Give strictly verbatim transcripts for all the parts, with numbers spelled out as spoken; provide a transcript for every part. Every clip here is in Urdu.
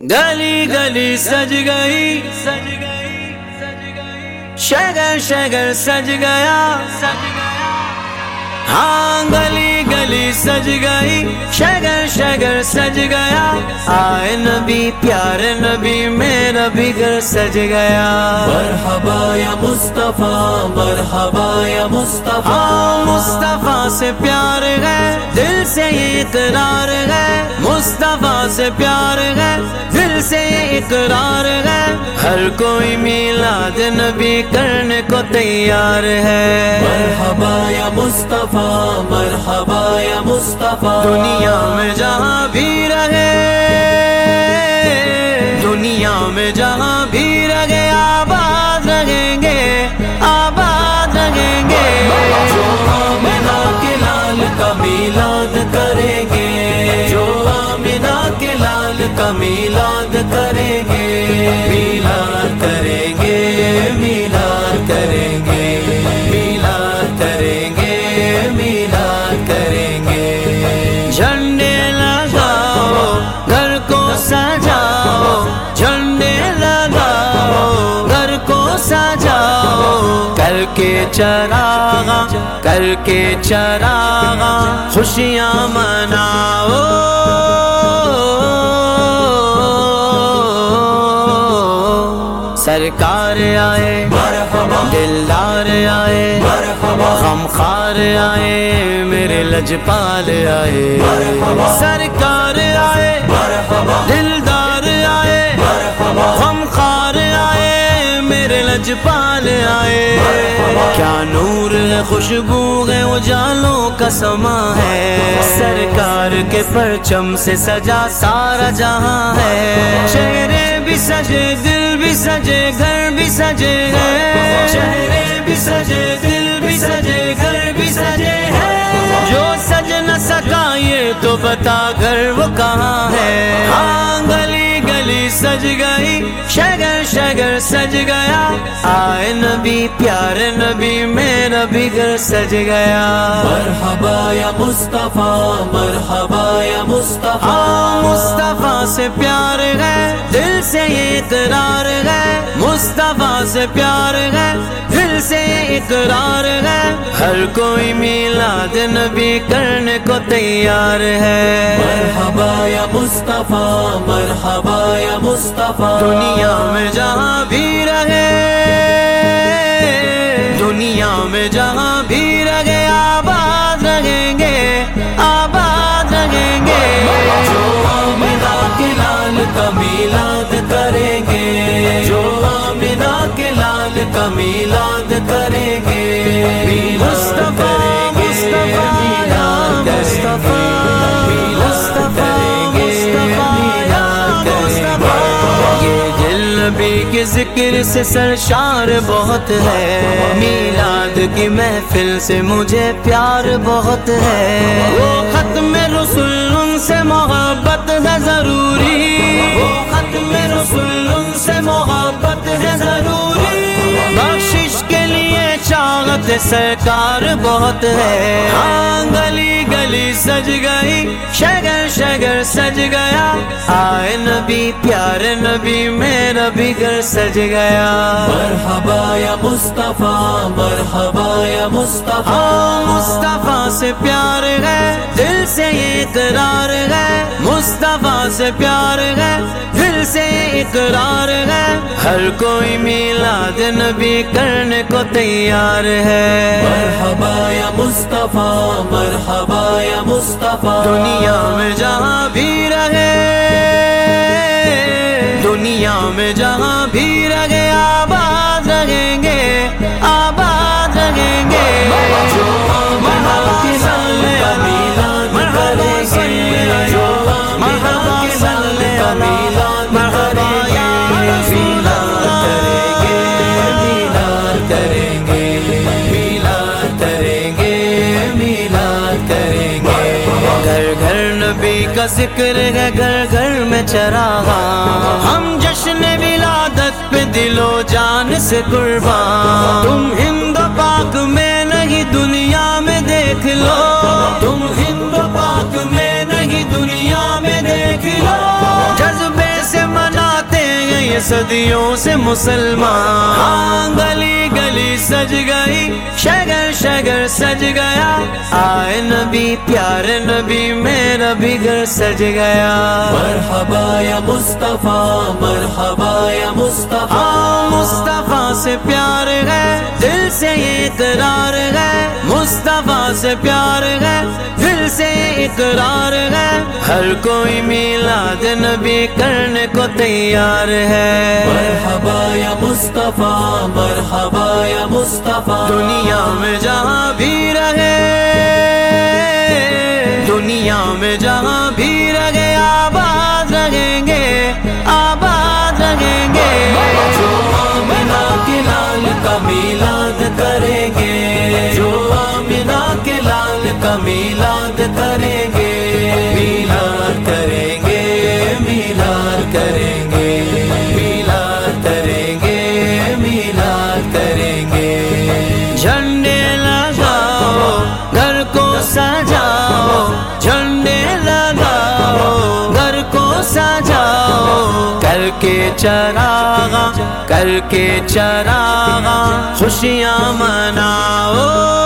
گلی گلی سج گئی، شگر شگر سج گیا، ہاں گلی گلی سج گئی، شگر شگر سج گیا، آئے نبی پیارے نبی میرا بھی گھر سج گیا۔ مرحبا یا مصطفیٰ، مرحبا یا مصطفیٰ، ہاں مصطفیٰ سے پیار ہے، دل سے یہ اقرار ہے، مصطفیٰ سے پیار ہے، دل سے یہ اقرار ہے، ہر کوئی میلاد نبی کرنے کو تیار ہے۔ مرحبا یا مصطفیٰ، مرحبا یا مصطفیٰ، دنیا میں جہاں بھی رہے، دنیا میں جہاں بھی رہے، آباد رہیں گے، آباد رہیں گے، جو آمنہ کے لال کا میلاد کریں گے، جو آمنہ کے لال کا میلاد کریں گے، میلاد کریں گے، میلاد کریں گے، میلاد کریں گے، میلاد کریں گے۔ جھنڈے لگاؤ گھر کو سجاؤ، جھنڈے لگاؤ گھر کو سجاؤ، کر کے چراغاں کر کے چراغاں خوشیاں مناؤ۔ سرکار آئے، مرحبا، دلدار آئے، مرحبا، غمخوار آئے، میرے لجپال آئے، مرحبا، سرکار آئے، مرحبا، دلدار آئے، مرحبا، غمخوار آئے، میرے لجپال آئے، کیا نور ہے، خوشبو ہے، اجالوں کا سما ہے، سرکار کے پرچم سے سجا سارا جہاں ہے، چہرے بھی سجے، دل بھی سجے، گھر بھی سجے ہیں، چہرے بھی سجے، دل بھی سجے، گھر بھی سجے ہیں، جو سج نہ سکا یہ تو بتا گھر وہ کہاں ہے۔ ہاں گلی گلی سج گئی، شگر شگر سج گیا، آئے نبی پیارے نبی میرا بھی گھر سج گیا۔ مرحبا یا مصطفیٰ، مرحبا یا مصطفیٰ، ہاں مصطفیٰ سے پیار ہے، دل سے یہ اقرار ہے، مصطفیٰ سے پیار ہے، دل سے یہ اقرار ہے، ہر کوئی میلاد نبی کرنے کو تیار ہے۔ مرحبا یا مصطفیٰ، مرحبا یا مصطفیٰ، دنیا میں جہاں بھی رہے، دنیا میں جہاں بھی رہے، آباد رہیں گے، آباد رہیں گے، جو آمنہ کے لال کا میلاد کریں گے، جو آمنہ کے لال کا میلاد کریں گے، میلاد کریں گے، میلاد کریں گے، میلاد کریں گے، میلاد کریں گے۔ یہ دل نبی کے ذکر سے سرشار بہت ہے، میلاد کی محفل سے مجھے پیار بہت ہے، وہ ختم رسول ان سے محبت ہے ضروری، وہ ختم رسول ان سے محبت ہے ضروری، بخشش کے لیے چاہت سرکار بہت ہے۔ ہاں گلی گلی سج گئی، شگر شگر سج گیا، آئے نبی پیارے نبی میرا بھی گھر سج گیا۔ مرحبا یا مصطفیٰ، مرحبا یا مصطفیٰ، ہاں مصطفیٰ سے پیار ہے، دل سے یہ اقرار ہے، مصطفیٰ سے پیار ہے، دل سے یہ اقرار ہے، ہر کوئی میلاد نبی کرنے کو تیار ہے۔ مرحبا یا مصطفیٰ، مرحبا یا مصطفیٰ، دنیا میں جہاں بھی رہے، دنیا میں جہاں بھی رہے، آباد رہیں گے، آباد رہیں گے، جو آمنہ کے لال کا میلاد کریں گے، جو آمنہ کے لال کا میلاد کریں گے، میلاد کریں گے، میلاد کریں گے، میلاد کریں گے، میلاد کریں گے۔ گھر گھر نبی کا ذکر ہے، گھر گھر میں چراغاں، ہم جشن ولادت پہ دل و جان سے قربان، تم ہند و پاک میں نہیں دنیا میں دیکھ لو، تم ہند و پاک میں نہیں دنیا میں دیکھ لو، جذبے سے یہ صدیوں سے مسلمان. ہاں گلی گلی سج گئی, شگر شگر سج گیا, آئے نبی پیارے نبی میرا بھی گھر سج گیا. مرحبا یا مصطفیٰ, مرحبا یا مصطفیٰ, مصطفیٰ سے پیار ہے دل سے یہ اقرار ہے, مصطفیٰ سے پیار ہے دل سے یہ اقرار ہے, ہر کوئی میلاد نبی کرنے کو تیار ہے. مرحبا یا مصطفیٰ, مرحبا یا مصطفیٰ, دنیا میں جہاں بھی رہے, دنیا میں جہاں بھی رہے آباد رہیں گے, آباد رہیں گے. جو آمنہ کے لال کا میلاد کریں گے, جو آمنہ کے لال کا میلاد کریں گے, میلاد کریں گے, میلاد کریں گے, میلاد کریں گے, میلاد کریں گے. جھنڈے لگاؤ گھر کو سجاؤ, جھنڈے لگاؤ گھر کو سجاؤ, کر کے چراغاں کر کے چراغاں خوشیاں مناؤ.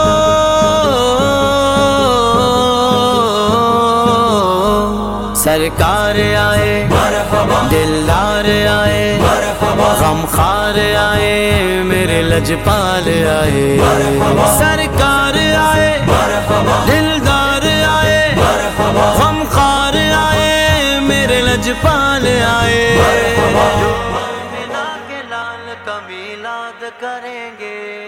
سرکار آئے دلدار آئے, غمخوار آئے میرے لجپال آئے. سرکار آئے دلدار آئے, غمخوار آئے میرے لجپال آئے. آمنہ کے لال کا میلاد کریں گے.